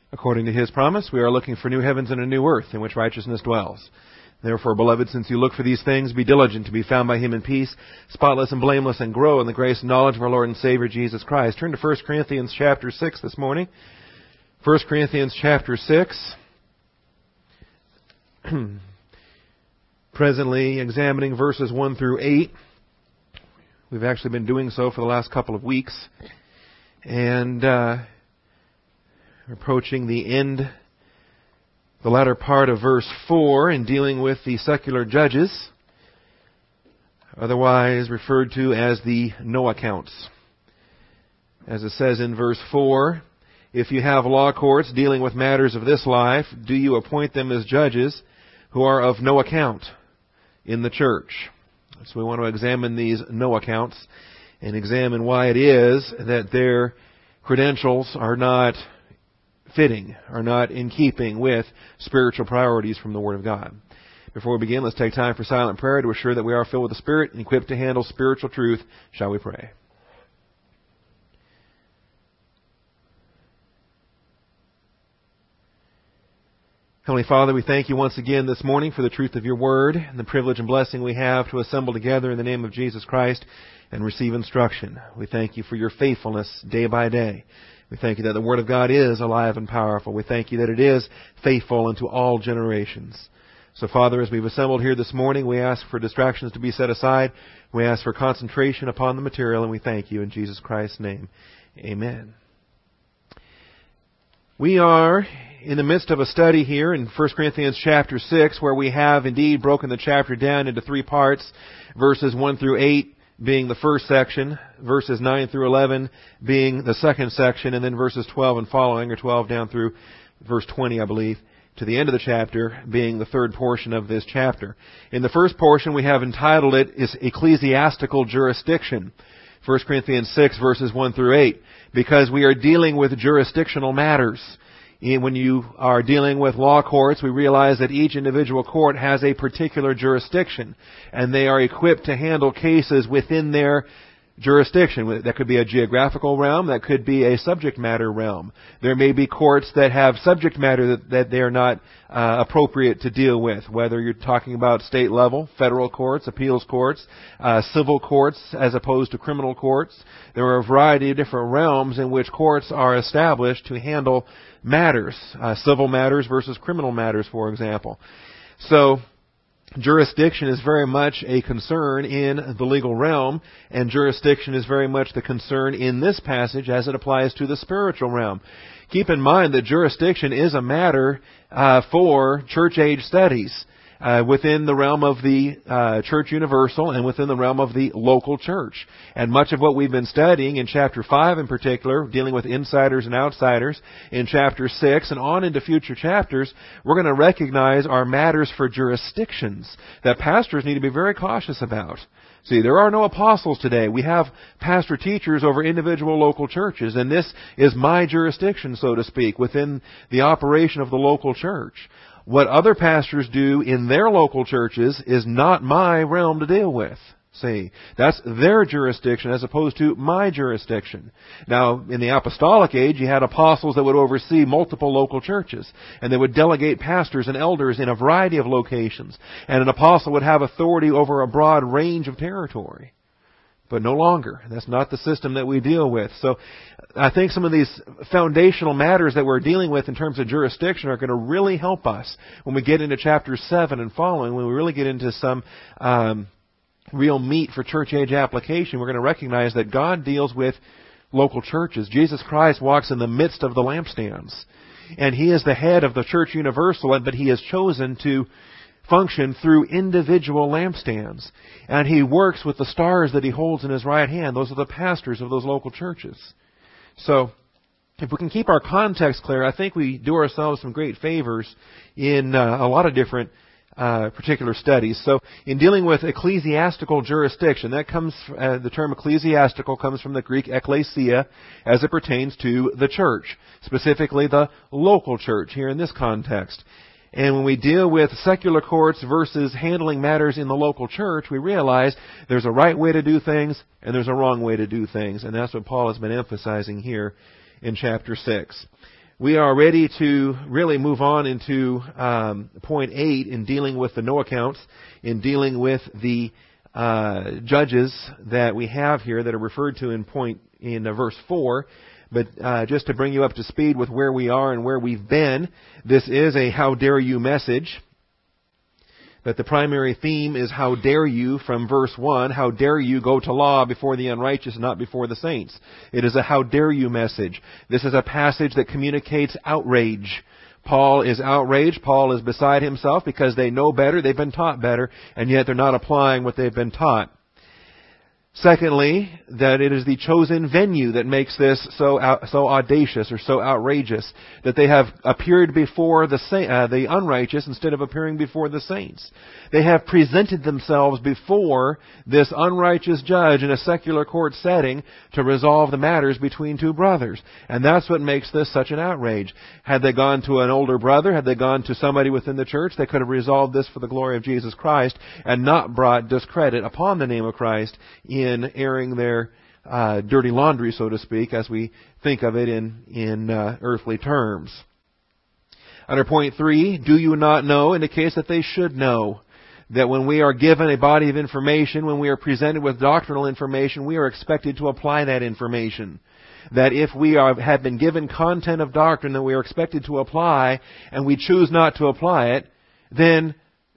According to His promise, we are looking for new heavens and a new earth in which righteousness dwells. Therefore, beloved, since you look for these things, be diligent to be found by Him in peace, spotless and blameless, and grow in the grace and knowledge of our Lord and Savior Jesus Christ. Turn to 1 Corinthians chapter 6 this morning. 1 Corinthians chapter 6. Presently examining verses 1 through 8. We've actually been doing so for the last couple of weeks. And approaching the end, the latter part of verse 4, in dealing with the secular judges, otherwise referred to as the no accounts. As it says in verse 4, if you have law courts dealing with matters of this life, do you appoint them as judges who are of no account in the church? So we want to examine these no accounts and examine why it is that their credentials are not fitting, are not in keeping with spiritual priorities from the Word of God. Before we begin, let's take time for silent prayer to assure that we are filled with the Spirit and equipped to handle spiritual truth. Shall we pray? Heavenly Father, we thank you once again this morning for the truth of your Word and the privilege and blessing we have to assemble together in the name of Jesus Christ and receive instruction. We thank you for your faithfulness day by day. We thank you that the Word of God is alive and powerful. We thank you that it is faithful unto all generations. So, Father, as we've assembled here this morning, we ask for distractions to be set aside. We ask for concentration upon the material, and we thank you in Jesus Christ's name. Amen. We are in the midst of a study here in 1 Corinthians chapter 6, where we have indeed broken the chapter down into three parts, verses 1 through 8 being the first section, verses 9 through 11 being the second section, and then verses 12 and following, or 12 down through verse 20, I believe, to the end of the chapter being the third portion of this chapter. In the first portion, we have entitled it is Ecclesiastical Jurisdiction. 1 Corinthians 6, verses 1 through 8, because we are dealing with jurisdictional matters. When you are dealing with law courts, we realize that each individual court has a particular jurisdiction, and they are equipped to handle cases within their jurisdiction. That could be a geographical realm, that could be a subject matter realm. There may be courts that have subject matter that they are not appropriate to deal with, whether you're talking about state level, federal courts, appeals courts, civil courts as opposed to criminal courts. There are a variety of different realms in which courts are established to handle matters, civil matters versus criminal matters, for example. So, jurisdiction is very much a concern in the legal realm, and jurisdiction is very much the concern in this passage as it applies to the spiritual realm. Keep in mind that jurisdiction is a matter for church age studies within the realm of the church universal and within the realm of the local church. And much of what we've been studying in chapter 5 in particular, dealing with insiders and outsiders, in chapter 6 and on into future chapters, we're going to recognize are matters for jurisdictions that pastors need to be very cautious about. See, there are no apostles today. We have pastor-teachers over individual local churches, and this is my jurisdiction, so to speak, within the operation of the local church. What other pastors do in their local churches is not my realm to deal with. See, that's their jurisdiction as opposed to my jurisdiction. Now, in the apostolic age, you had apostles that would oversee multiple local churches, and they would delegate pastors and elders in a variety of locations. And an apostle would have authority over a broad range of territory. But no longer. That's not the system that we deal with. So I think some of these foundational matters that we're dealing with in terms of jurisdiction are going to really help us when we get into chapter 7 and following, when we really get into some real meat for church age application. We're going to recognize that God deals with local churches. Jesus Christ walks in the midst of the lampstands. And He is the head of the church universal, but He has chosen to function through individual lampstands. And He works with the stars that He holds in His right hand. Those are the pastors of those local churches. So, if we can keep our context clear, I think we do ourselves some great favors in a lot of different particular studies. So, in dealing with ecclesiastical jurisdiction, that comes, the term ecclesiastical comes from the Greek ekklesia as it pertains to the church, specifically the local church here in this context. And when we deal with secular courts versus handling matters in the local church, we realize there's a right way to do things and there's a wrong way to do things. And that's what Paul has been emphasizing here in chapter 6. We are ready to really move on into point 8 in dealing with the no accounts, in dealing with the judges that we have here that are referred to in verse 4. But just to bring you up to speed with where we are and where we've been, this is a how dare you message. But the primary theme is how dare you from verse 1. How dare you go to law before the unrighteous, not before the saints. It is a how dare you message. This is a passage that communicates outrage. Paul is outraged. Paul is beside himself because they know better, they've been taught better, and yet they're not applying what they've been taught. Secondly, that it is the chosen venue that makes this so audacious or so outrageous, that they have appeared before the unrighteous instead of appearing before the saints. They have presented themselves before this unrighteous judge in a secular court setting to resolve the matters between two brothers. And that's what makes this such an outrage. Had they gone to an older brother, had they gone to somebody within the church, they could have resolved this for the glory of Jesus Christ and not brought discredit upon the name of Christ in airing their dirty laundry, so to speak, as we think of it in earthly terms. Under point 3, do you not know, indicates that they should know. That when we are given a body of information, when we are presented with doctrinal information, we are expected to apply that information. That if we have been given content of doctrine that we are expected to apply, and we choose not to apply it, then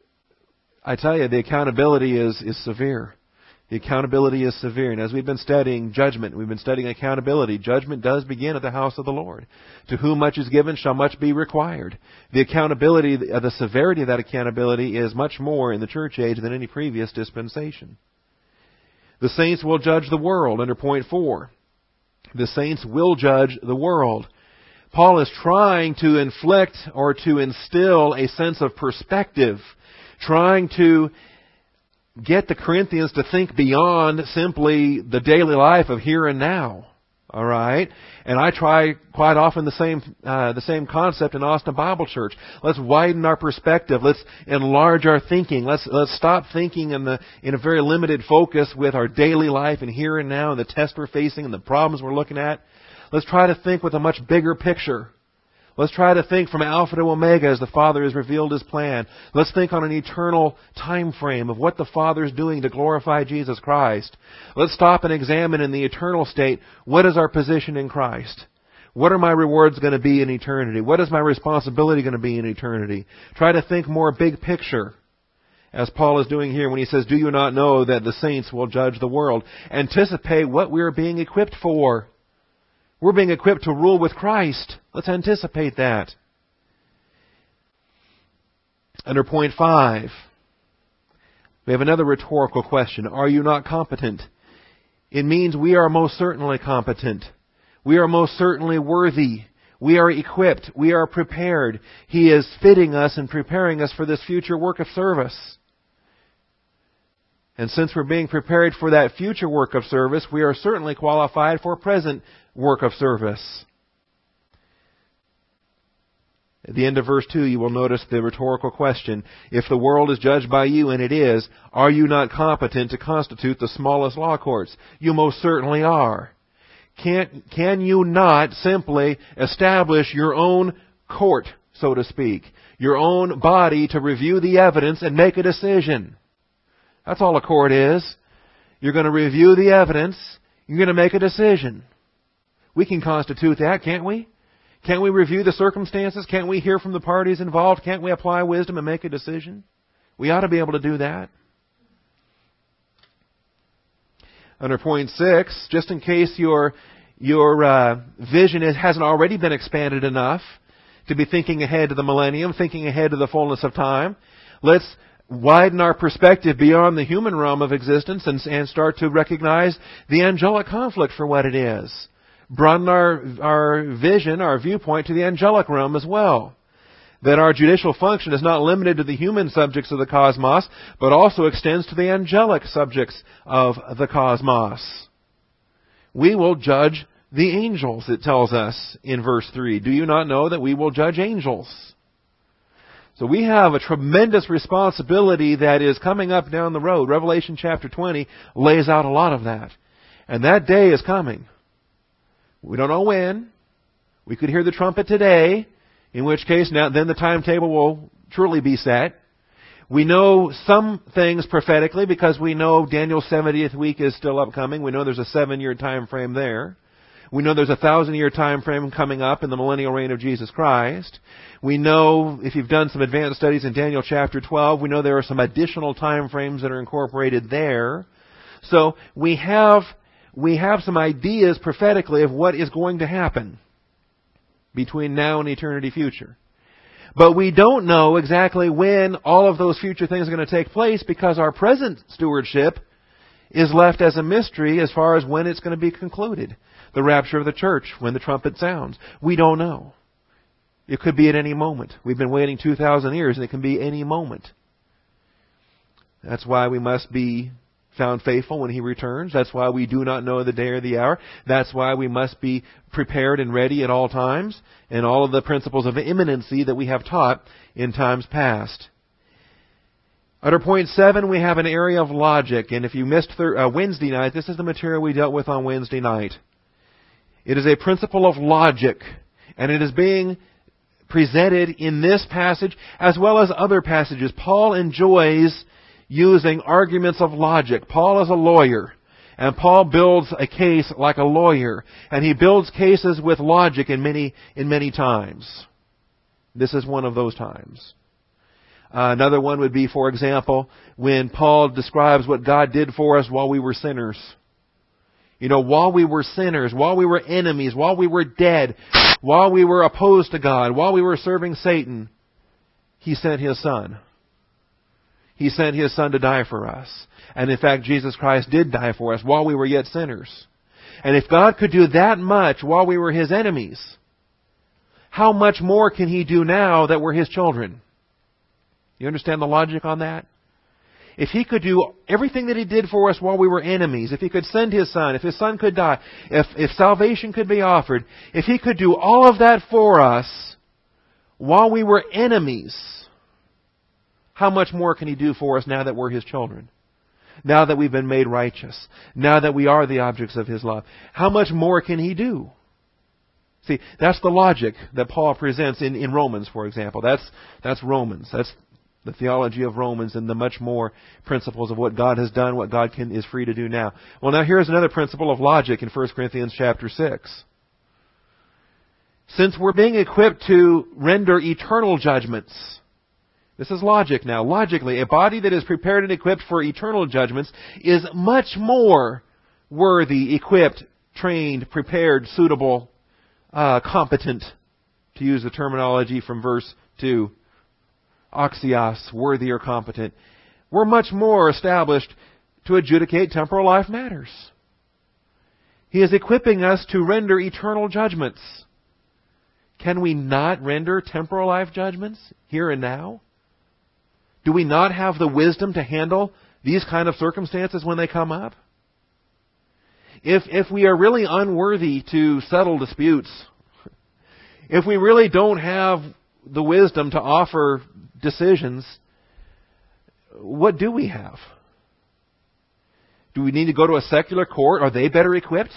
I tell you, the accountability is severe. The accountability is severe. And as we've been studying judgment, we've been studying accountability. Judgment does begin at the house of the Lord. To whom much is given shall much be required. The accountability, the severity of that accountability is much more in the church age than any previous dispensation. The saints will judge the world, under point 4. The saints will judge the world. Paul is trying to inflict or to instill a sense of perspective, trying to get the Corinthians to think beyond simply the daily life of here and now. All right? And I try quite often the same concept in Austin Bible Church. Let's widen our perspective. Let's enlarge our thinking. Let's stop thinking in a very limited focus with our daily life and here and now and the tests we're facing and the problems we're looking at. Let's try to think with a much bigger picture. Let's try to think from Alpha to Omega as the Father has revealed His plan. Let's think on an eternal time frame of what the Father is doing to glorify Jesus Christ. Let's stop and examine in the eternal state, what is our position in Christ? What are my rewards going to be in eternity? What is my responsibility going to be in eternity? Try to think more big picture, as Paul is doing here when he says, do you not know that the saints will judge the world? Anticipate what we are being equipped for. We're being equipped to rule with Christ. Let's anticipate that. Under point 5, we have another rhetorical question. Are you not competent? It means we are most certainly competent. We are most certainly worthy. We are equipped. We are prepared. He is fitting us and preparing us for this future work of service. And since we're being prepared for that future work of service, we are certainly qualified for present work of service. At the end of verse 2, you will notice the rhetorical question. If the world is judged by you, and it is, are you not competent to constitute the smallest law courts? You most certainly are. Can you not simply establish your own court, so to speak, your own body to review the evidence and make a decision? That's all a court is. You're going to review the evidence. You're going to make a decision. We can constitute that, can't we? Can't we review the circumstances? Can't we hear from the parties involved? Can't we apply wisdom and make a decision? We ought to be able to do that. Under point 6, just in case your vision hasn't already been expanded enough to be thinking ahead to the millennium, thinking ahead to the fullness of time, let's widen our perspective beyond the human realm of existence and start to recognize the angelic conflict for what it is. Broaden our vision, our viewpoint to the angelic realm as well. That our judicial function is not limited to the human subjects of the cosmos, but also extends to the angelic subjects of the cosmos. We will judge the angels, it tells us in verse 3. Do you not know that we will judge angels? So we have a tremendous responsibility that is coming up down the road. Revelation chapter 20 lays out a lot of that. And that day is coming. We don't know when. We could hear the trumpet today, in which case then the timetable will truly be set. We know some things prophetically because we know Daniel's 70th week is still upcoming. We know there's a 7-year time frame there. We know there's a 1,000-year time frame coming up in the millennial reign of Jesus Christ. We know, if you've done some advanced studies in Daniel chapter 12, we know there are some additional time frames that are incorporated there. So we have some ideas prophetically of what is going to happen between now and eternity future. But we don't know exactly when all of those future things are going to take place because our present stewardship is left as a mystery as far as when it's going to be concluded. The rapture of the church, when the trumpet sounds. We don't know. It could be at any moment. We've been waiting 2,000 years and it can be any moment. That's why we must be found faithful when He returns. That's why we do not know the day or the hour. That's why we must be prepared and ready at all times, and all of the principles of imminency that we have taught in times past. Under point 7, we have an area of logic, and if you missed Wednesday night, this is the material we dealt with on Wednesday night. It is a principle of logic, and it is being presented in this passage as well as other passages. Paul enjoys using arguments of logic. Paul is a lawyer, and Paul builds a case like a lawyer, and he builds cases with logic in many times. This is one of those times. Another one would be, for example, when Paul describes what God did for us while we were sinners. While we were sinners, while we were enemies, while we were dead, while we were opposed to God, while we were serving Satan, He sent His Son. He sent His Son to die for us. And in fact, Jesus Christ did die for us while we were yet sinners. And if God could do that much while we were His enemies, how much more can He do now that we're His children? You understand the logic on that? If He could do everything that He did for us while we were enemies, if He could send His Son, if His Son could die, if salvation could be offered, if He could do all of that for us while we were enemies, how much more can He do for us now that we're His children? Now that we've been made righteous? Now that we are the objects of His love? How much more can He do? See, that's the logic that Paul presents in Romans, for example. That's Romans. That's the theology of Romans and the much more principles of what God has done, what God is free to do now. Well, now here's another principle of logic in 1 Corinthians chapter 6. Since we're being equipped to render eternal judgments, this is logic now. Logically, a body that is prepared and equipped for eternal judgments is much more worthy, equipped, trained, prepared, suitable, competent, to use the terminology from verse 2. Axios, worthy or competent. We're much more established to adjudicate temporal life matters. He is equipping us to render eternal judgments. Can we not render temporal life judgments here and now? Do we not have the wisdom to handle these kind of circumstances when they come up? If we are really unworthy to settle disputes, if we really don't have the wisdom to offer decisions, what do we have? Do we need to go to a secular court? Are they better equipped?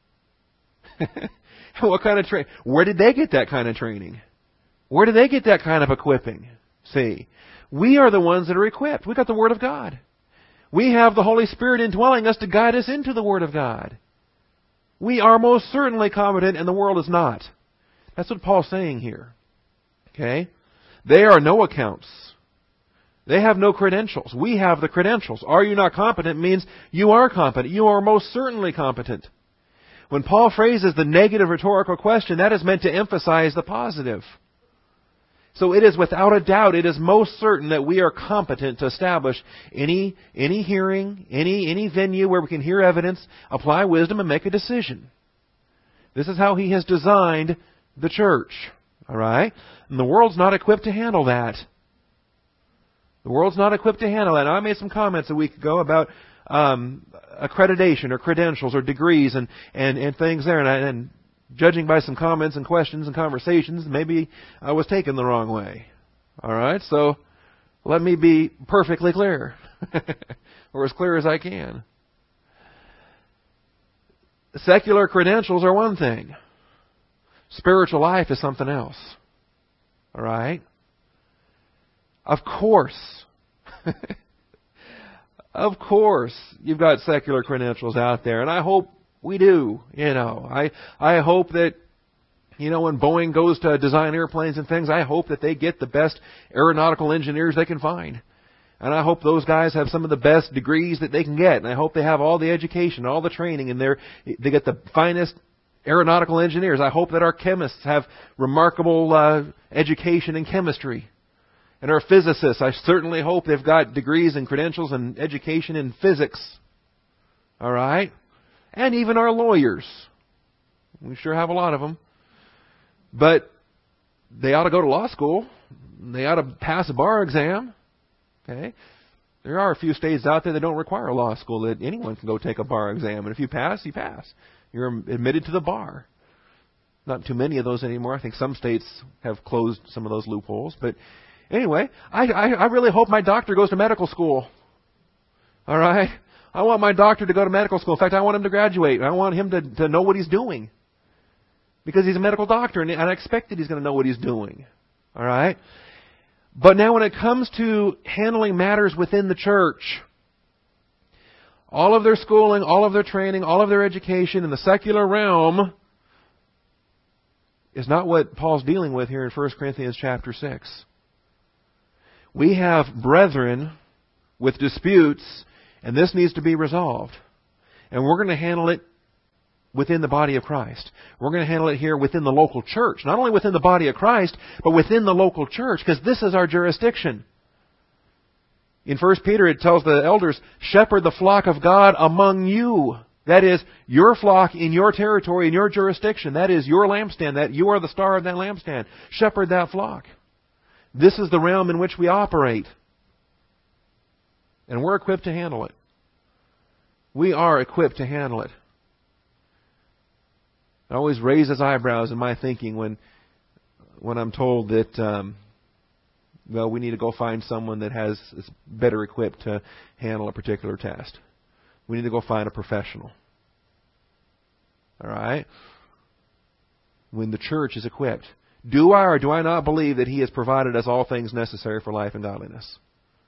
What kind of training? Where did they get that kind of training? Where did they get that kind of equipping? See, we are the ones that are equipped. We've got the Word of God. We have the Holy Spirit indwelling us to guide us into the Word of God. We are most certainly competent, and the world is not. That's what Paul's saying here. Okay? They are no accounts. They have no credentials. We have the credentials. Are you not competent means you are competent. You are most certainly competent. When Paul phrases the negative rhetorical question, that is meant to emphasize the positive. So it is without a doubt, it is most certain that we are competent to establish any hearing, any venue where we can hear evidence, apply wisdom, and make a decision. This is how He has designed the church. All right? And the world's not equipped to handle that. The world's not equipped to handle that. Now, I made some comments a week ago about accreditation or credentials or degrees and things there. And judging by some comments and questions and conversations, maybe I was taken the wrong way. All right? So let me be perfectly clear. Or as clear as I can. Secular credentials are one thing. Spiritual life is something else. All right? Of course. Of course, you've got secular credentials out there, and I hope we do. I hope that, when Boeing goes to design airplanes and things, I hope that they get the best aeronautical engineers they can find. And I hope those guys have some of the best degrees that they can get. And I hope they have all the education, all the training, and they get the finest aeronautical engineers. I hope that our chemists have remarkable education in chemistry. And our physicists, I certainly hope they've got degrees and credentials and education in physics. All right? And even our lawyers. We sure have a lot of them. But they ought to go to law school. They ought to pass a bar exam. Okay? There are a few states out there that don't require a law school, that anyone can go take a bar exam. And if you pass, you pass. You're admitted to the bar. Not too many of those anymore. I think some states have closed some of those loopholes. But anyway, I really hope my doctor goes to medical school. All right? I want my doctor to go to medical school. In fact, I want him to graduate. I want him to know what he's doing. Because he's a medical doctor, and I expect that he's going to know what he's doing. All right? But now when it comes to handling matters within the church, all of their schooling, all of their training, all of their education in the secular realm is not what Paul's dealing with here in 1 Corinthians chapter 6. We have brethren with disputes, and this needs to be resolved. And we're going to handle it within the body of Christ. We're going to handle it here within the local church. Not only within the body of Christ, but within the local church, because this is our jurisdiction. In 1 Peter, it tells the elders, shepherd the flock of God among you. That is, your flock in your territory, in your jurisdiction. That is your lampstand. That you are the star of that lampstand. Shepherd that flock. This is the realm in which we operate. And we're equipped to handle it. We are equipped to handle it. It always raises eyebrows in my thinking when I'm told that, we need to go find someone that is better equipped to handle a particular test. We need to go find a professional. All right? When the church is equipped. Do I or do I not believe that He has provided us all things necessary for life and godliness?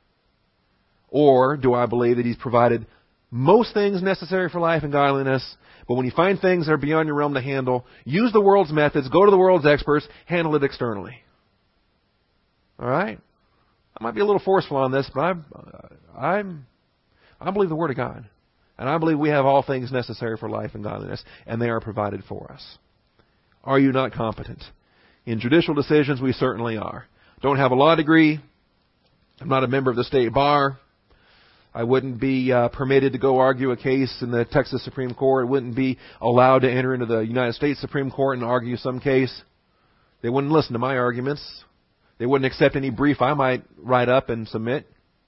Or do I believe that He's provided most things necessary for life and godliness, but when you find things that are beyond your realm to handle, use the world's methods, go to the world's experts, handle it externally. All right? I might be a little forceful on this, but I believe the Word of God. And I believe we have all things necessary for life and godliness, and they are provided for us. Are you not competent? In judicial decisions, we certainly are. Don't have a law degree. I'm not a member of the state bar. I wouldn't be permitted to go argue a case in the Texas Supreme Court. I wouldn't be allowed to enter into the United States Supreme Court and argue some case. They wouldn't listen to my arguments. They wouldn't accept any brief I might write up and submit.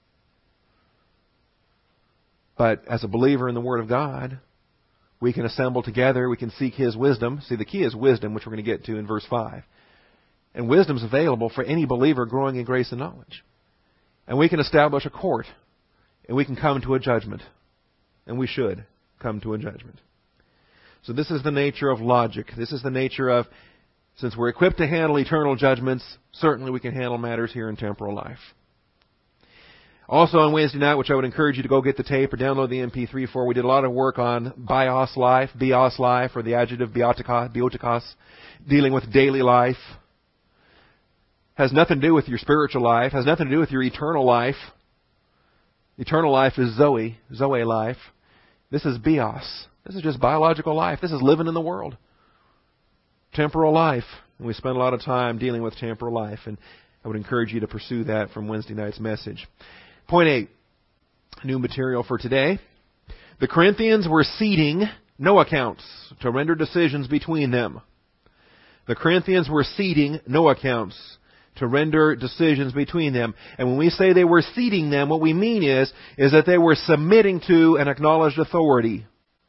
But as a believer in the Word of God, we can assemble together. We can seek His wisdom. See, the key is wisdom, which we're going to get to in verse 5. And wisdom is available for any believer growing in grace and knowledge. And we can establish a court. And we can come to a judgment. And we should come to a judgment. So this is the nature of logic. This is the nature of, since we're equipped to handle eternal judgments, certainly we can handle matters here in temporal life. Also on Wednesday night, which I would encourage you to go get the tape or download the MP3 for, we did a lot of work on bios life, or the adjective biotikos, dealing with daily life. Has nothing to do with your spiritual life, has nothing to do with your eternal life. Eternal life is Zoe life. This is bios. This is just biological life. This is living in the world. Temporal life. And we spend a lot of time dealing with temporal life. And I would encourage you to pursue that from Wednesday night's message. Point 8. New material for today. The Corinthians were seating no accounts to render decisions between them. The Corinthians were seating no accounts to render decisions between them. And when we say they were seating them, what we mean is that they were submitting to an acknowledged authority.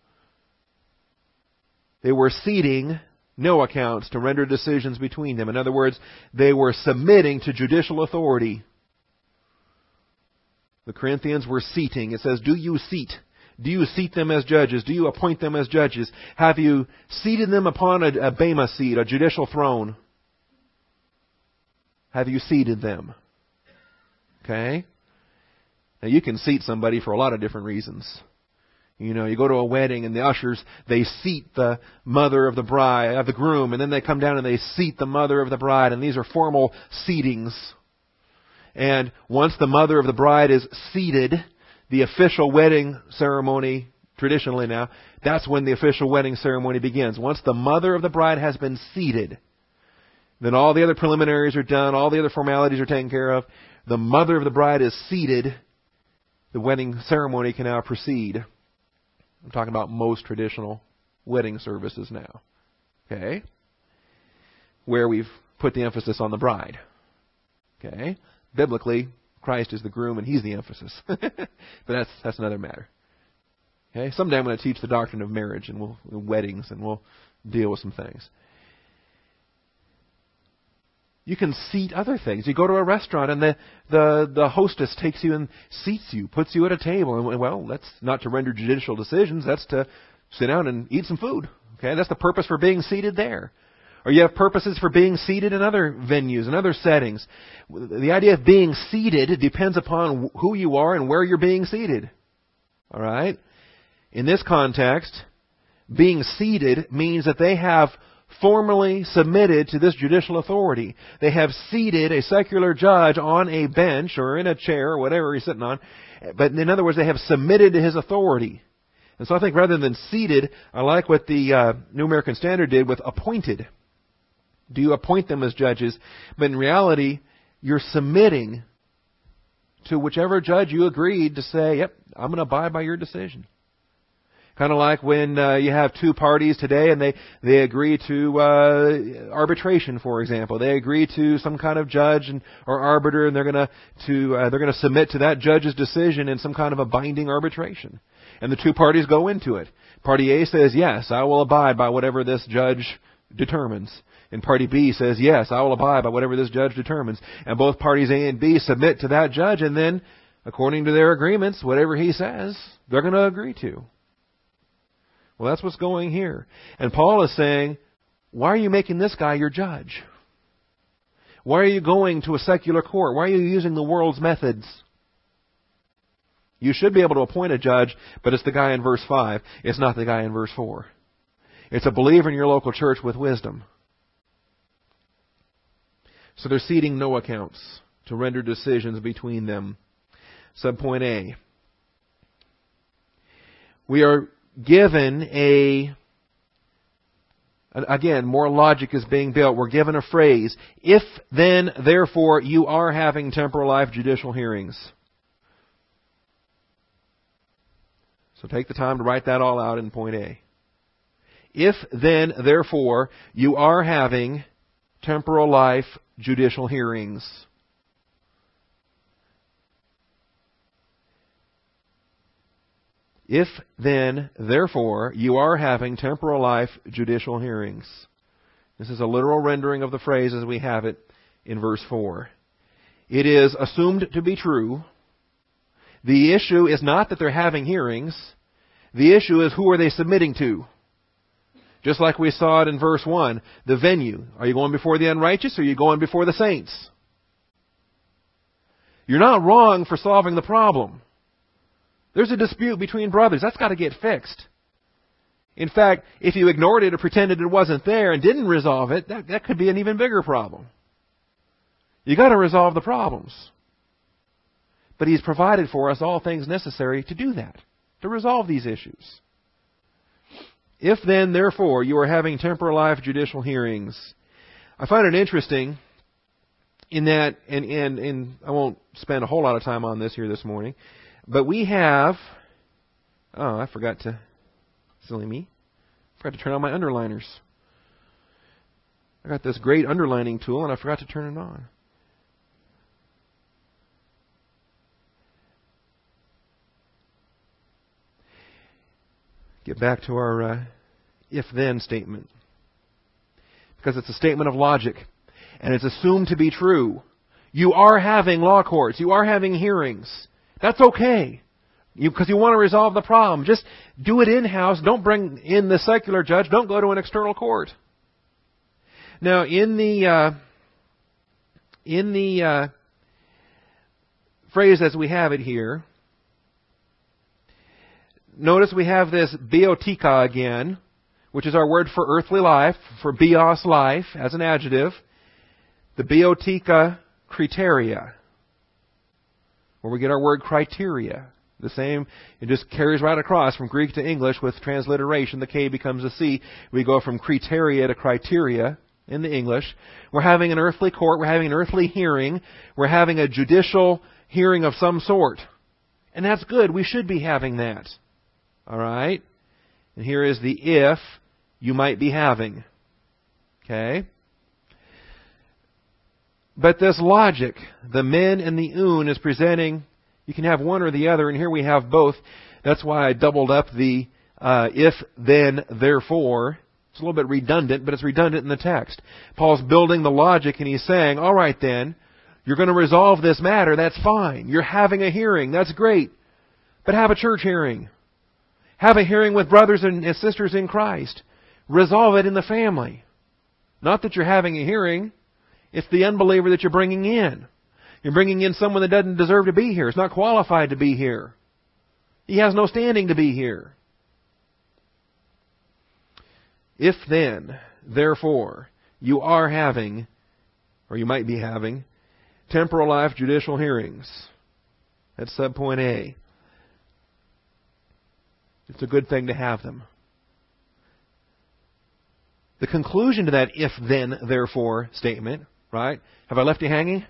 They were seating no accounts to render decisions between them. In other words, they were submitting to judicial authority. The Corinthians were seating. It says, do you seat? Do you seat them as judges? Do you appoint them as judges? Have you seated them upon a bema seat, a judicial throne? Have you seated them? Okay? Now you can seat somebody for a lot of different reasons. You know, you go to a wedding and the ushers, they seat the mother of the bride, of the groom, and then they come down and they seat the mother of the bride, and these are formal seatings. And once the mother of the bride is seated, the official wedding ceremony, traditionally now, that's when the official wedding ceremony begins. Once the mother of the bride has been seated, then all the other preliminaries are done, all the other formalities are taken care of. The mother of the bride is seated. The wedding ceremony can now proceed. I'm talking about most traditional wedding services now. Okay? Where we've put the emphasis on the bride. Okay? Biblically, Christ is the groom and He's the emphasis. But that's another matter. Okay? Someday I'm going to teach the doctrine of marriage and weddings, and we'll deal with some things. You can seat other things. You go to a restaurant and the hostess takes you and seats you, puts you at a table. And, well, that's not to render judicial decisions. That's to sit down and eat some food. Okay, that's the purpose for being seated there. Or you have purposes for being seated in other venues, in other settings. The idea of being seated depends upon who you are and where you're being seated. All right? In this context, being seated means that they have formally submitted to this judicial authority. They have seated a secular judge on a bench or in a chair or whatever he's sitting on. But in other words, they have submitted to his authority. And so I think rather than seated, I like what the New American Standard did with appointed. Do you appoint them as judges? But in reality, you're submitting to whichever judge you agreed to say, yep, I'm going to abide by your decision. Kind of like when you have two parties today and they agree to arbitration, for example. They agree to some kind of judge or arbiter, and they're going to submit to that judge's decision in some kind of a binding arbitration. And the two parties go into it. Party A says, yes, I will abide by whatever this judge determines. And Party B says, yes, I will abide by whatever this judge determines. And both parties A and B submit to that judge, and then, according to their agreements, whatever he says, they're going to agree to. Well, that's what's going here. And Paul is saying, why are you making this guy your judge? Why are you going to a secular court? Why are you using the world's methods? You should be able to appoint a judge, but it's the guy in verse 5. It's not the guy in verse 4. It's a believer in your local church with wisdom. So they're seating no accounts to render decisions between them. Subpoint A. We are given again, more logic is being built. We're given a phrase, if then, therefore, you are having temporal life judicial hearings. So take the time to write that all out in point A. If then, therefore, you are having temporal life judicial hearings. If then, therefore, you are having temporal life judicial hearings. This is a literal rendering of the phrase as we have it in verse 4. It is assumed to be true. The issue is not that they're having hearings. The issue is who are they submitting to? Just like we saw it in verse 1, the venue. Are you going before the unrighteous or are you going before the saints? You're not wrong for solving the problem. There's a dispute between brothers. That's got to get fixed. In fact, if you ignored it or pretended it wasn't there and didn't resolve it, that could be an even bigger problem. You got to resolve the problems. But He's provided for us all things necessary to do that, to resolve these issues. If then, therefore, you are having temporal life judicial hearings. I find it interesting in that, and I won't spend a whole lot of time on this here this morning, but we have, I forgot to, silly me, forgot to turn on my underliners. I got this great underlining tool and I forgot to turn it on. Get back to our if-then statement. Because it's a statement of logic. And it's assumed to be true. You are having law courts. You are having hearings. That's okay. Because you want to resolve the problem. Just do it in-house. Don't bring in the secular judge. Don't go to an external court. Now, in the phrase as we have it here, notice we have this biotika again, which is our word for earthly life, for bios, life, as an adjective. The biotika criteria, where we get our word criteria. The same, it just carries right across from Greek to English with transliteration. The K becomes a C. We go from criteria to criteria in the English. We're having an earthly court. We're having an earthly hearing. We're having a judicial hearing of some sort. And that's good. We should be having that. All right? And here is the if you might be having. Okay? But this logic, the men and the un, is presenting, you can have one or the other, and here we have both. That's why I doubled up the if, then, therefore. It's a little bit redundant, but it's redundant in the text. Paul's building the logic, and he's saying, all right then, you're going to resolve this matter, that's fine. You're having a hearing, that's great. But have a church hearing. Have a hearing with brothers and sisters in Christ. Resolve it in the family. Not that you're having a hearing. It's the unbeliever that you're bringing in. You're bringing in someone that doesn't deserve to be here. Is not qualified to be here. He has no standing to be here. If then, therefore, you are having, or you might be having, temporal life judicial hearings. That's subpoint A. It's a good thing to have them. The conclusion to that if then, therefore statement, right? Have I left you hanging?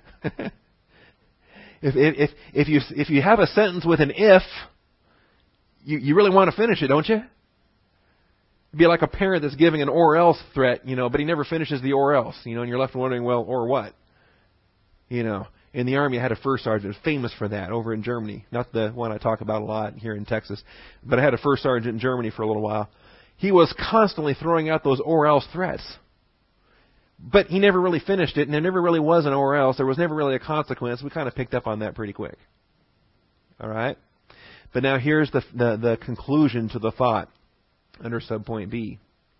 If you have a sentence with an if, you really want to finish it, don't you? It'd be like a parent that's giving an or else threat, but he never finishes the or else, and you're left wondering, well, or what? In the Army I had a first sergeant famous for that over in Germany. Not the one I talk about a lot here in Texas, but I had a first sergeant in Germany for a little while. He was constantly throwing out those or else threats. But he never really finished it, and there never really was an or else. There was never really a consequence. We kind of picked up on that pretty quick. All right? But now here's the conclusion to the thought under subpoint B.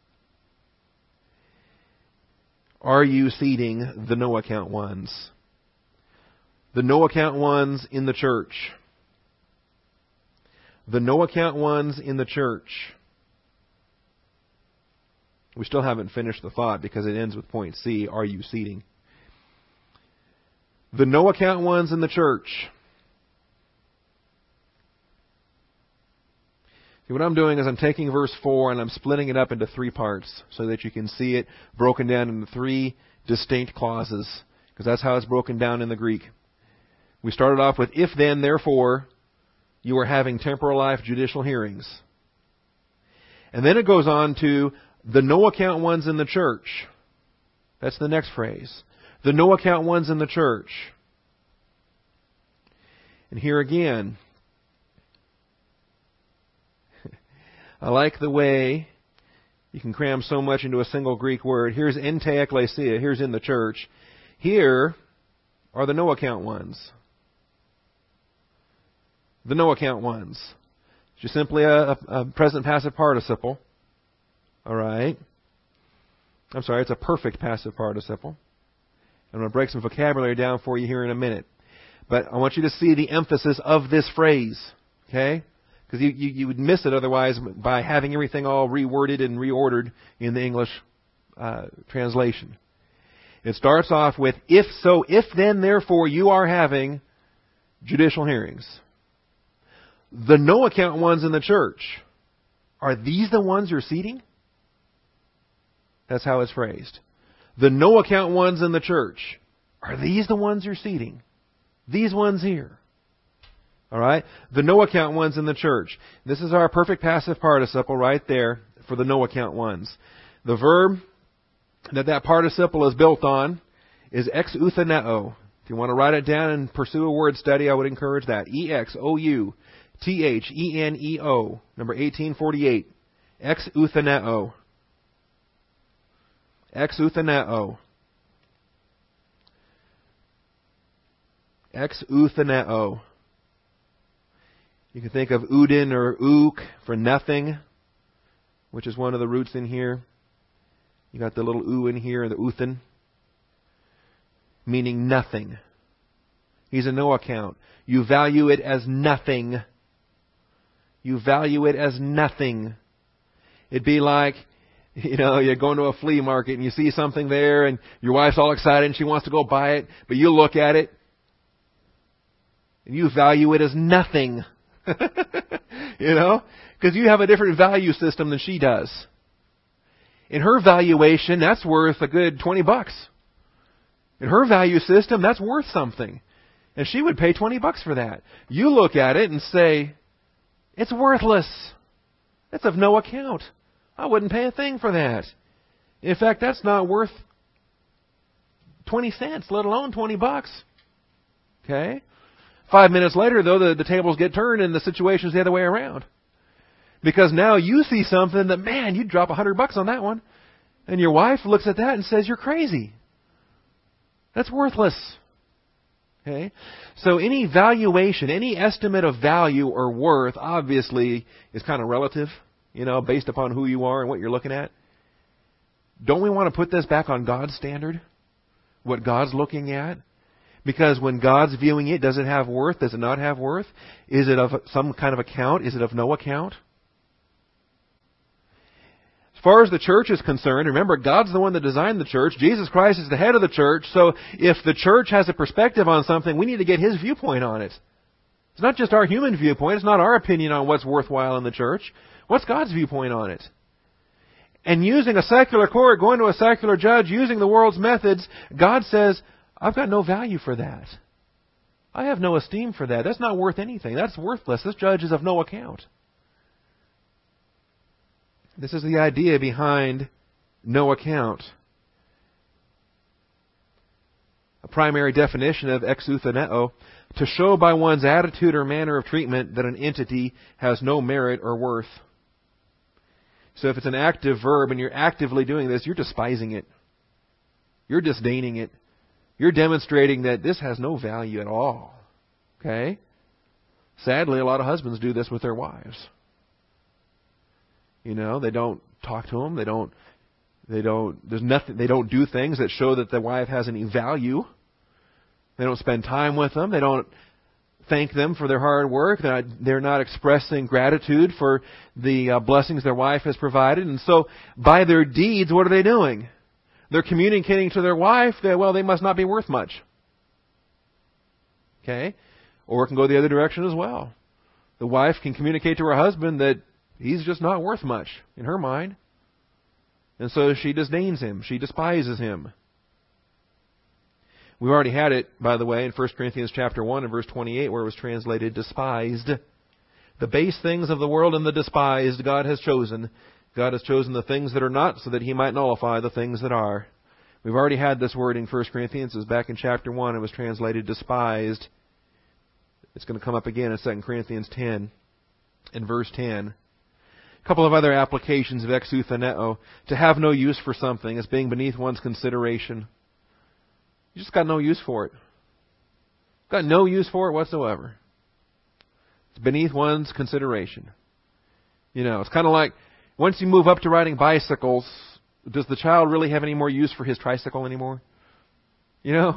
Are you seating the no account ones? The no account ones in the church. The no account ones in the church. We still haven't finished the thought because it ends with point C. Are you seating? The no account ones in the church. See, what I'm doing is I'm taking verse 4 and I'm splitting it up into 3 parts so that you can see it broken down into 3 distinct clauses, because that's how it's broken down in the Greek. We started off with, if then, therefore, you are having temporal life judicial hearings. And then it goes on to the no account ones in the church. That's the next phrase. The no account ones in the church. And here again, I like the way you can cram so much into a single Greek word. Here's ente ekklesia. Here's in the church. Here are the no account ones. The no account ones. It's just simply a present passive participle. All right. I'm sorry, it's a perfect passive participle. I'm going to break some vocabulary down for you here in a minute. But I want you to see the emphasis of this phrase. Okay? Because you would miss it otherwise by having everything all reworded and reordered in the English translation. It starts off with, if so, if then, therefore, you are having judicial hearings. The no account ones in the church, are these the ones you're seating? That's how it's phrased. The no account ones in the church, are these the ones you're seating? These ones here. All right? The no account ones in the church. This is our perfect passive participle right there for the no account ones. The verb that participle is built on is exoutheneo. If you want to write it down and pursue a word study, I would encourage that. exoutheneo, number 1848. Exoutheneo. Exoutheneo. Exoutheneo. You can think of udin or ook for nothing, which is one of the roots in here. You got the little u in here, the uthin, meaning nothing. He's a no account. You value it as nothing. You value it as nothing. It'd be like, you're going to a flea market and you see something there and your wife's all excited and she wants to go buy it, but you look at it and you value it as nothing. Because you have a different value system than she does. In her valuation, that's worth a good $20. In her value system, that's worth something. And she would pay $20 for that. You look at it and say, it's worthless. It's of no account. I wouldn't pay a thing for that. In fact, that's not worth 20 cents, let alone $20. Okay? 5 minutes later, though, the tables get turned and the situation's the other way around. Because now you see something that, man, you'd drop $100 on that one. And your wife looks at that and says, you're crazy. That's worthless. Okay? So any valuation, any estimate of value or worth, obviously, is kind of relative, based upon who you are and what you're looking at. Don't we want to put this back on God's standard? What God's looking at? Because when God's viewing it, does it have worth? Does it not have worth? Is it of some kind of account? Is it of no account? As far as the church is concerned, remember, God's the one that designed the church. Jesus Christ is the head of the church. So if the church has a perspective on something, we need to get His viewpoint on it. It's not just our human viewpoint. It's not our opinion on what's worthwhile in the church. What's God's viewpoint on it? And using a secular court, going to a secular judge, using the world's methods, God says, I've got no value for that. I have no esteem for that. That's not worth anything. That's worthless. This judge is of no account. This is the idea behind no account. A primary definition of exoutheneo, to show by one's attitude or manner of treatment that an entity has no merit or worth. So if it's an active verb and you're actively doing this, you're despising it. You're disdaining it. You're demonstrating that this has no value at all. Okay? Sadly, a lot of husbands do this with their wives. They don't talk to them. They don't do things that show that the wife has any value. They don't spend time with them. They don't thank them for their hard work. They're not expressing gratitude for the blessings their wife has provided. And so, by their deeds, what are they doing? They're communicating to their wife that, they must not be worth much. Okay? Or it can go the other direction as well. The wife can communicate to her husband that he's just not worth much in her mind. And so she disdains him. She despises him. We've already had it, by the way, in 1 Corinthians chapter 1 and verse 28, where it was translated despised. The base things of the world and the despised God has chosen. God has chosen the things that are not so that He might nullify the things that are. We've already had this word in 1 Corinthians. It was back in chapter 1. It was translated despised. It's going to come up again in 2 Corinthians 10 and verse 10. A couple of other applications of exoutheneo. To have no use for something as being beneath one's consideration. You just got no use for it. Got no use for it whatsoever. It's beneath one's consideration. It's kind of like, once you move up to riding bicycles, does the child really have any more use for his tricycle anymore? You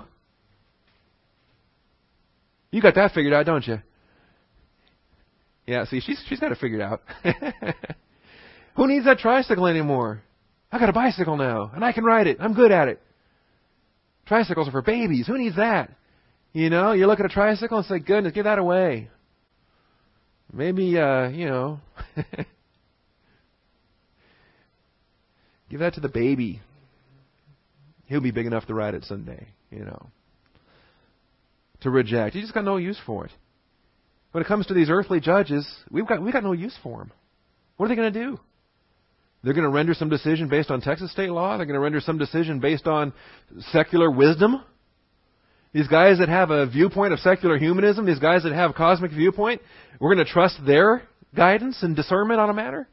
got that figured out, don't you? Yeah, see, she's got it figured out. Who needs that tricycle anymore? I got a bicycle now, and I can ride it. I'm good at it. Tricycles are for babies. Who needs that? You look at a tricycle and say, goodness, give that away. Maybe, give that to the baby. He'll be big enough to ride it someday, To reject. You just got no use for it. When it comes to these earthly judges, we've got no use for them. What are they going to do? They're going to render some decision based on Texas state law. They're going to render some decision based on secular wisdom. These guys that have a viewpoint of secular humanism, these guys that have a cosmic viewpoint, we're going to trust their guidance and discernment on a matter?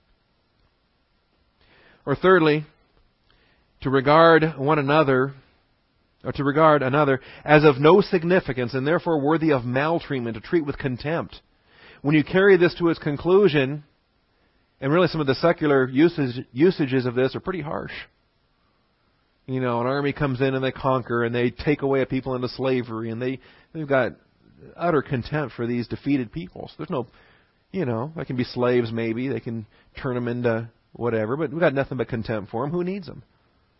Or thirdly, to regard one another, or to regard another as of no significance and therefore worthy of maltreatment, to treat with contempt. when you carry this to its conclusion, and really some of the secular usages of this are pretty harsh. An army comes in and they conquer and they take away a people into slavery, and they've got utter contempt for these defeated peoples. There's no, they can be slaves maybe, they can turn them into whatever, but we've got nothing but contempt for them. Who needs them?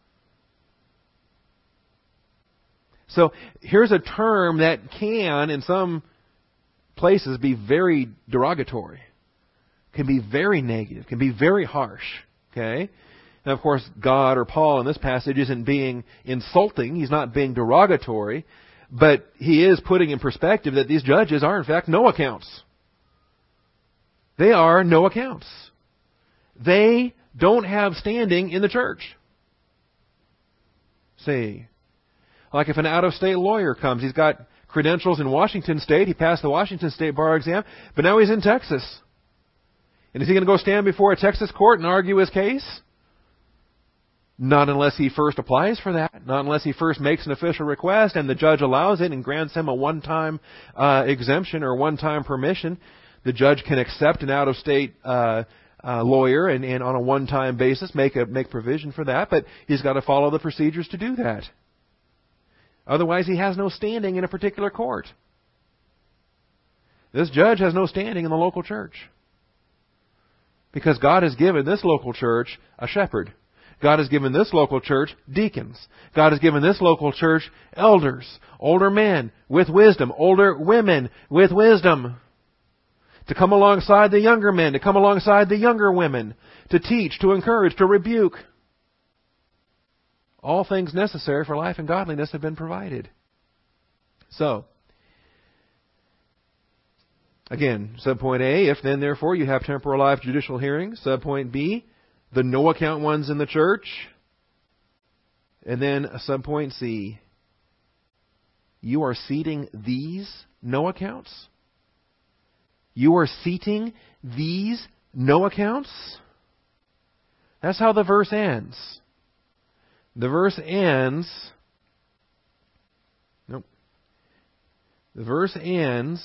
So here's a term that can, in some places, be very derogatory, can be very negative, can be very harsh. Okay? Now, of course, God or Paul in this passage isn't being insulting. He's not being derogatory. But he is putting in perspective that these judges are, in fact, no accounts. They are no accounts. They don't have standing in the church. See? Like if an out-of-state lawyer comes, he's got credentials in Washington State, he passed the Washington State bar exam, but now he's in Texas. And is he going to go stand before a Texas court and argue his case? Not unless he first applies for that. Not unless he first makes an official request and the judge allows it and grants him a one-time exemption or one-time permission. The judge can accept an out-of-state lawyer and on a one-time basis make provision for that, but he's got to follow the procedures to do that. Otherwise, he has no standing in a particular court. This judge has no standing in the local church. Because God has given this local church a shepherd. God has given this local church deacons. God has given this local church elders, older men with wisdom, older women with wisdom, to come alongside the younger men, to come alongside the younger women, to teach, to encourage, to rebuke. All things necessary for life and godliness have been provided. So, again, subpoint A, if then therefore you have temporal life judicial hearings. Subpoint B, the no account ones in the church. And then subpoint C, you are seating these no accounts? You are seating these no accounts? That's how the verse ends. The verse ends... Nope. The verse ends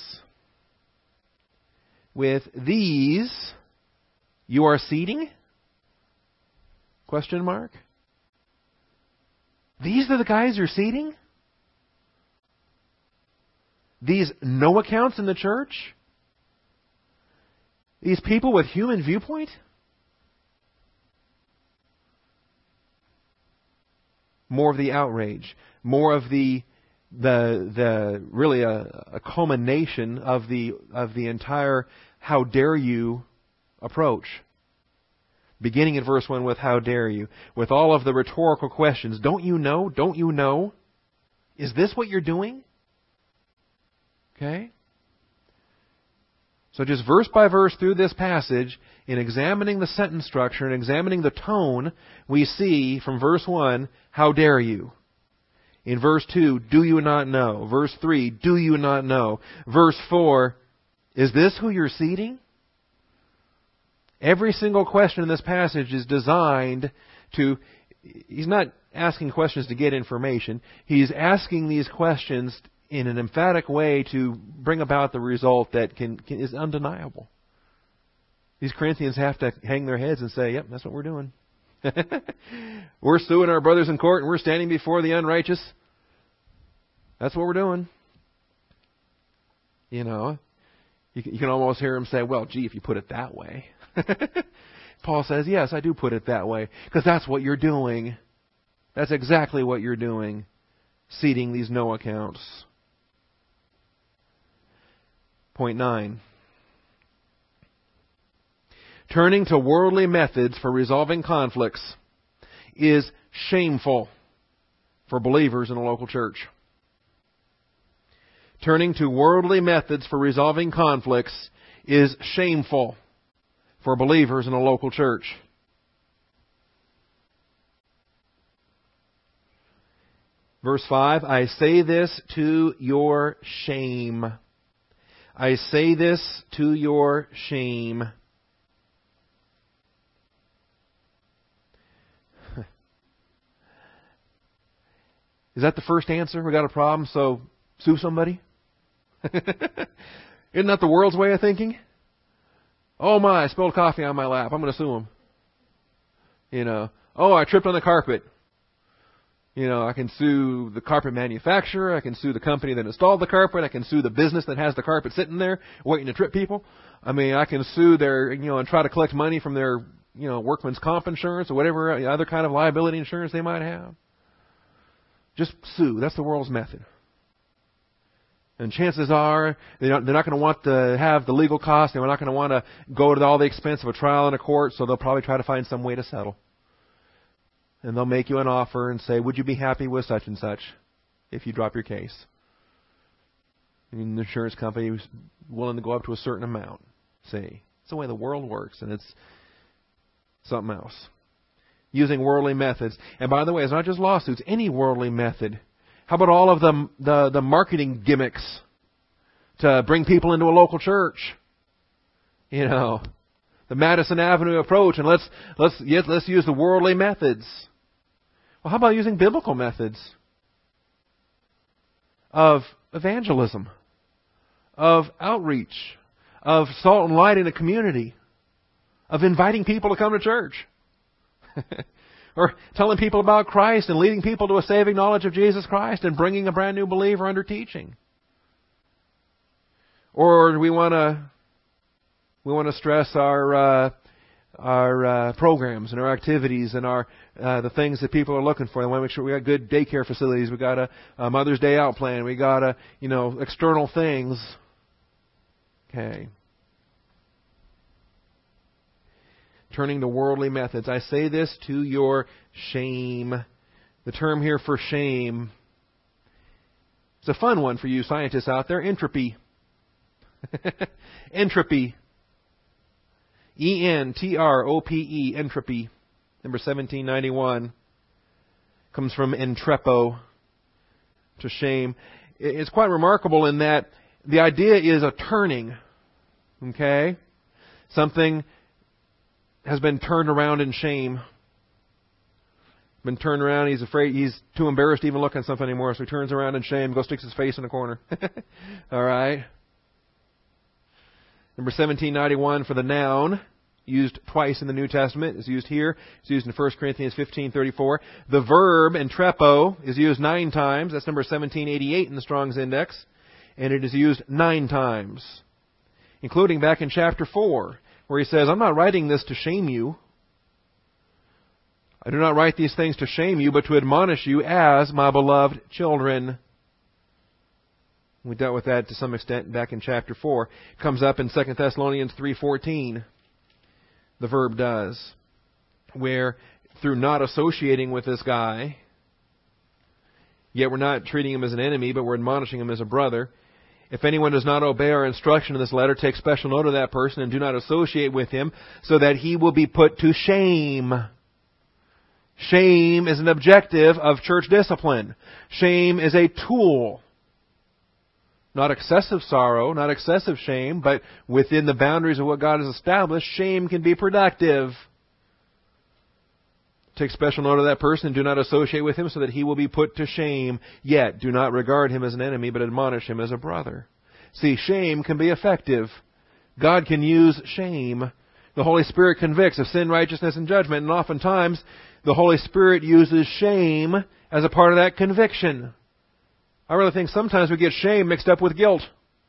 with these you are seating? Question mark? These are the guys you're seating? These no accounts in the church? These people with human viewpoint? More of the outrage, more of the really a culmination of the entire how dare you approach. Beginning in verse 1 with how dare you, with all of the rhetorical questions. Don't you know? Don't you know? Is this what you're doing? Okay? So just verse by verse through this passage, in examining the sentence structure and examining the tone, we see from verse 1, how dare you? In verse 2, do you not know? Verse 3, do you not know? Verse 4, is this who you're seating? Every single question in this passage is designed to... He's not asking questions to get information. He's asking these questions in an emphatic way to bring about the result that is undeniable. These Corinthians have to hang their heads and say, yep, that's what we're doing. We're suing our brothers in court and we're standing before the unrighteous. That's what we're doing. You know, you can almost hear him say, well, gee, if you put it that way. Paul says, yes, I do put it that way, because that's what you're doing. That's exactly what you're doing, seating these no accounts. Point 9. Turning to worldly methods for resolving conflicts is shameful for believers in a local church. Turning to worldly methods for resolving conflicts is shameful for believers in a local church. Verse 5, I say this to your shame. I say this to your shame. Is that the first answer? We got a problem, so sue somebody? Isn't that the world's way of thinking? Oh my, I spilled coffee on my lap. I'm going to sue them. Oh, I tripped on the carpet. I can sue the carpet manufacturer. I can sue the company that installed the carpet. I can sue the business that has the carpet sitting there waiting to trip people. I can sue their, and try to collect money from their, workman's comp insurance or whatever other kind of liability insurance they might have. Just sue. That's the world's method. And chances are they're not going to want to have the legal costs. They're not going to want to go to all the expense of a trial in a court, so they'll probably try to find some way to settle. And they'll make you an offer and say, would you be happy with such and such if you drop your case? And the insurance company is willing to go up to a certain amount. See, it's the way the world works, and it's something else. Using worldly methods. And by the way, it's not just lawsuits, any worldly method. How about all of the marketing gimmicks to bring people into a local church? The Madison Avenue approach, and let's use the worldly methods. Well, how about using biblical methods of evangelism, of outreach, of salt and light in a community, of inviting people to come to church, or telling people about Christ and leading people to a saving knowledge of Jesus Christ and bringing a brand new believer under teaching? Or do we want to stress our programs and our activities and our the things that people are looking for? We want to make sure we got good daycare facilities. We got a Mother's Day out plan. We got external things. Okay. Turning to worldly methods. I say this to your shame. The term here for shame, it's a fun one for you scientists out there. Entropy. Entropy. E-N-T-R-O-P-E. Entropy. Number 1791. Comes from entrepo, to shame. It's quite remarkable in that the idea is a turning. Okay? Something has been turned around in shame. Been turned around, he's afraid, he's too embarrassed to even look at something anymore, so he turns around in shame, goes sticks his face in a corner. All right? Number 1791 for the noun, used twice in the New Testament, is used here. It's used in 1 Corinthians 15:34. The verb entrepo is used 9 times. That's number 1788 in the Strong's Index. And it is used 9 times, including back in chapter 4, where he says, I'm not writing this to shame you. I do not write these things to shame you, but to admonish you as my beloved children. We dealt with that to some extent back in chapter 4. It comes up in 2 Thessalonians 3:14. The verb does. Where through not associating with this guy, yet we're not treating him as an enemy, but we're admonishing him as a brother. If anyone does not obey our instruction in this letter, take special note of that person and do not associate with him, so that he will be put to shame. Shame is an objective of church discipline. Shame is a tool. Not excessive sorrow, not excessive shame, but within the boundaries of what God has established, shame can be productive. Take special note of that person and do not associate with him so that he will be put to shame. Yet, do not regard him as an enemy, but admonish him as a brother. See, shame can be effective. God can use shame. The Holy Spirit convicts of sin, righteousness, and judgment, and oftentimes the Holy Spirit uses shame as a part of that conviction. I really think sometimes we get shame mixed up with guilt.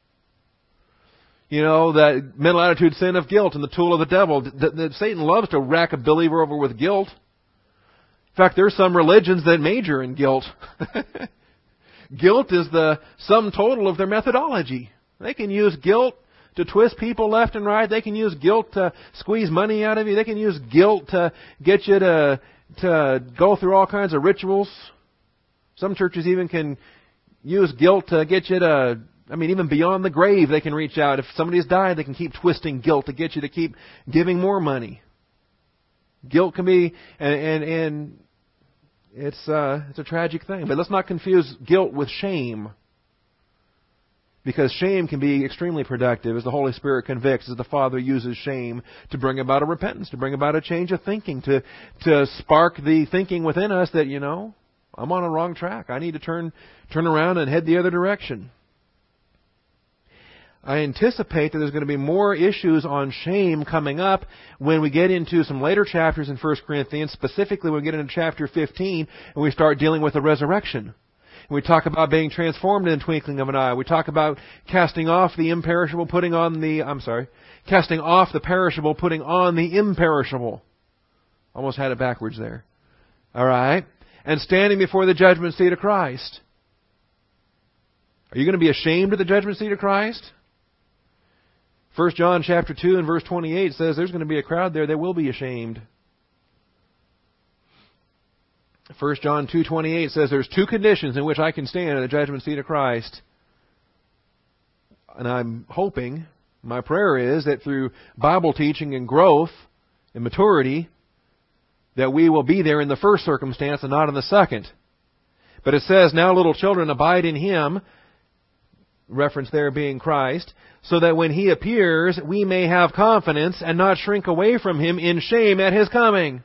That mental attitude sin of guilt and the tool of the devil. Satan loves to rack a believer over with guilt. In fact, there are some religions that major in guilt. Guilt is the sum total of their methodology. They can use guilt to twist people left and right. They can use guilt to squeeze money out of you. They can use guilt to get you to go through all kinds of rituals. Some churches even can use guilt to get you to, even beyond the grave they can reach out. If somebody's died, they can keep twisting guilt to get you to keep giving more money. Guilt can be, and it's a tragic thing. But let's not confuse guilt with shame. Because shame can be extremely productive as the Holy Spirit convicts, as the Father uses shame to bring about a repentance, to bring about a change of thinking, to spark the thinking within us that, I'm on a wrong track. I need to turn around and head the other direction. I anticipate that there's going to be more issues on shame coming up when we get into some later chapters in 1 Corinthians, specifically when we get into chapter 15 and we start dealing with the resurrection. And we talk about being transformed in the twinkling of an eye. We talk about casting off the imperishable, casting off the perishable, putting on the imperishable. Almost had it backwards there. All right? And standing before the judgment seat of Christ. Are you going to be ashamed of the judgment seat of Christ? 1 John chapter 2 and verse 28 says there's going to be a crowd there that will be ashamed. 1 John 2:28 says there's two conditions in which I can stand at the judgment seat of Christ. And I'm hoping, my prayer is that through Bible teaching and growth and maturity, that we will be there in the first circumstance and not in the second. But it says, now little children, abide in Him, reference there being Christ, so that when He appears, we may have confidence and not shrink away from Him in shame at His coming.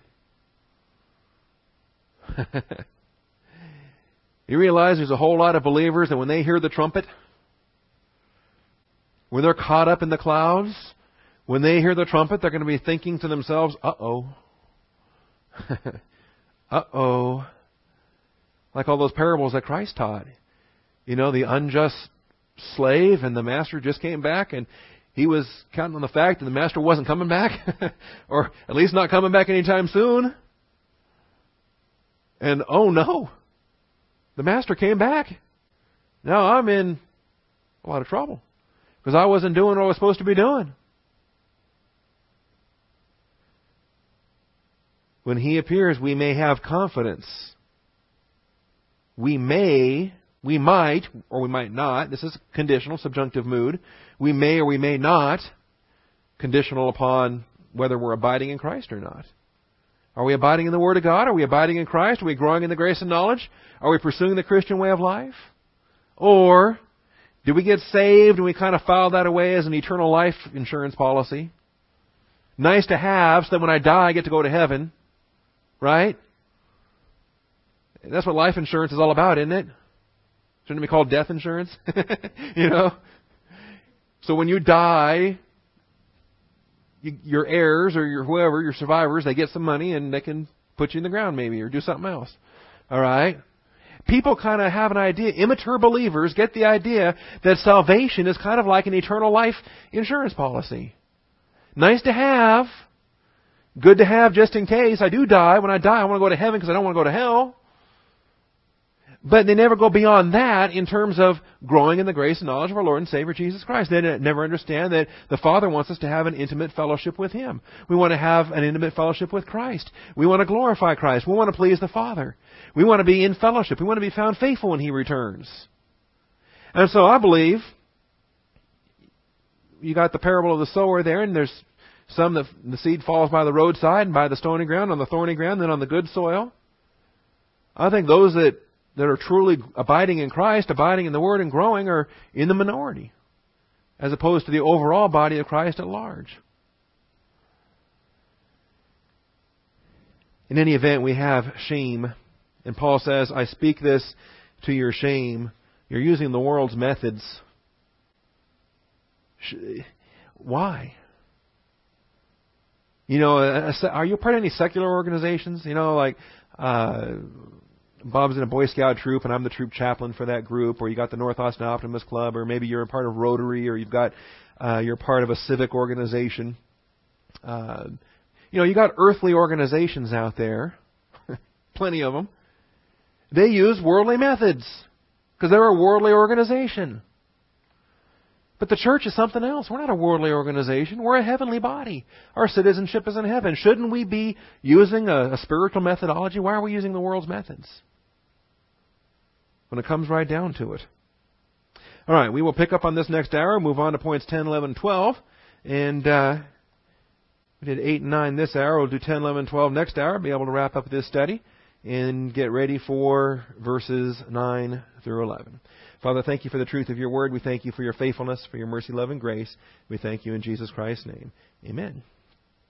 You realize there's a whole lot of believers that when they hear the trumpet, when they're caught up in the clouds, when they hear the trumpet, they're going to be thinking to themselves, uh-oh. Uh-oh. Like all those parables that Christ taught. You know, the unjust slave and the master just came back and he was counting on the fact that the master wasn't coming back. Or at least not coming back anytime soon. And oh no, the master came back. Now I'm in a lot of trouble. Because I wasn't doing what I was supposed to be doing. When He appears, we may have confidence. We might, or we might not. This is conditional, subjunctive mood. We may or we may not, conditional upon whether we're abiding in Christ or not. Are we abiding in the Word of God? Are we abiding in Christ? Are we growing in the grace and knowledge? Are we pursuing the Christian way of life? Or did we get saved and we kind of filed that away as an eternal life insurance policy? Nice to have, so that when I die I get to go to heaven. Right? That's what life insurance is all about, isn't it? Shouldn't it be called death insurance? You know? So when you die, your heirs or your whoever, your survivors, they get some money and they can put you in the ground maybe or do something else. All right? People kind of have an idea, immature believers get the idea that salvation is kind of like an eternal life insurance policy. Nice to have. Good to have just in case I do die. When I die, I want to go to heaven because I don't want to go to hell. But they never go beyond that in terms of growing in the grace and knowledge of our Lord and Savior Jesus Christ. They never understand that the Father wants us to have an intimate fellowship with Him. We want to have an intimate fellowship with Christ. We want to glorify Christ. We want to please the Father. We want to be in fellowship. We want to be found faithful when He returns. And so I believe you got the parable of the sower there, and there's some that the seed falls by the roadside and by the stony ground, on the thorny ground, then on the good soil. I think those that are truly abiding in Christ, abiding in the Word and growing are in the minority, as opposed to the overall body of Christ at large. In any event, we have shame. And Paul says, I speak this to your shame. You're using the world's methods. Why? You know, are you part of any secular organizations? You know, like Bob's in a Boy Scout troop and I'm the troop chaplain for that group, or you got the North Austin Optimist Club, or maybe you're a part of Rotary, or you're part of a civic organization. You know, you got earthly organizations out there, plenty of them. They use worldly methods because they're a worldly organization. But the church is something else. We're not a worldly organization. We're a heavenly body. Our citizenship is in heaven. Shouldn't we be using a spiritual methodology? Why are we using the world's methods? When it comes right down to it. All right, we will pick up on this next hour, move on to points 10, 11, 12. And we did 8 and 9 this hour. We'll do 10, 11, 12 next hour. Be able to wrap up this study and get ready for verses 9 through 11. Father, thank you for the truth of your word. We thank you for your faithfulness, for your mercy, love, and grace. We thank you in Jesus Christ's name. Amen.